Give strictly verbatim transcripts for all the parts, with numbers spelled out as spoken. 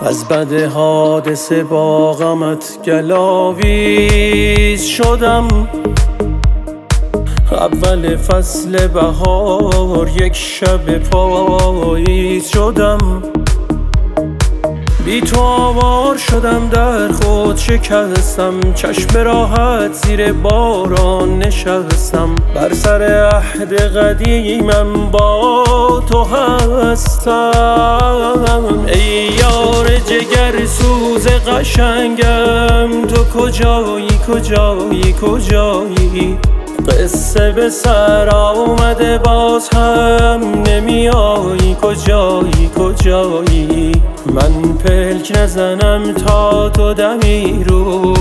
از بد حادثه با غمت گلاویز شدم. اول فصل بهار یک شب پاییز شدم. بی تو آوار شدم، در خود شکستم، چشم راحت زیر باران نشستم. بر سر عهد قدیمم با تو هستم. ای یار جگر سوز قشنگم، تو کجایی کجایی کجایی؟ قصه به سر آمده باز هم نمیایی، کجایی کجایی؟ من پلک نزنم تا تو دمی رو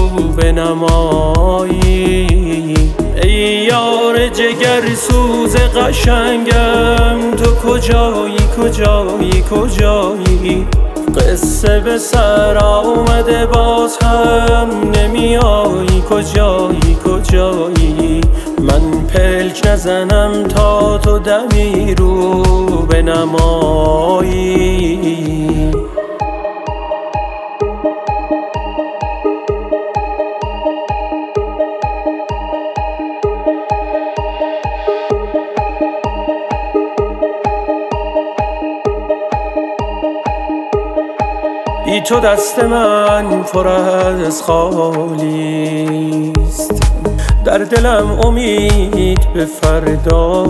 بنمایی. ای یار جگر سوز قشنگم، تو کجایی کجایی کجایی؟ قصه به سر آمده باز هم نمیایی، کجایی کجایی؟ من پلک نزنم تا تو دمی رو بنمایی. بی تو دست من پر از خالیست، در دلم امید به فردا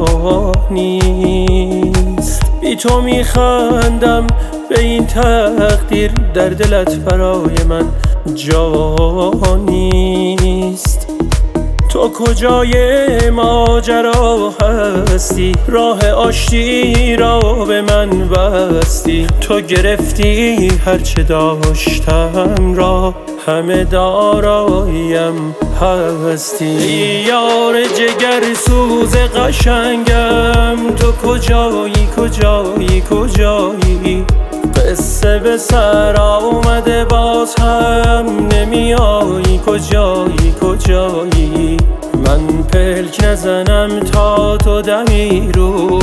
نیست. بی تو میخندم به این تقدیر، در دلت برای من جا نیست. تو کجای ماجرا هستی؟ راه آشتی را به من بستی. تو گرفتی هرچه داشتم را، همه داراییم هستی. ای یار جگر سوز قشنگم، تو کجایی کجایی کجایی؟ قصه به سر آمده باز هم نمیایی، کجایی کجایی؟ من پلک نزنم تا تو دمی رو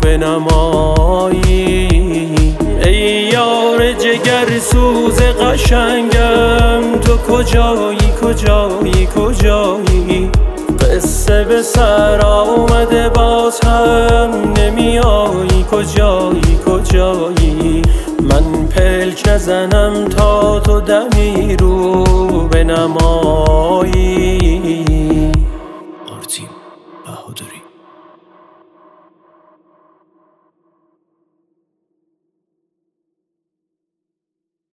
بنمایی. ای یار جگر سوز قشنگم، تو کجایی کجایی کجایی؟ قصه به سر آمده باز هم نمیایی، کجایی کجایی؟ من پلک نزنم تا تو دمی رو بنمایی.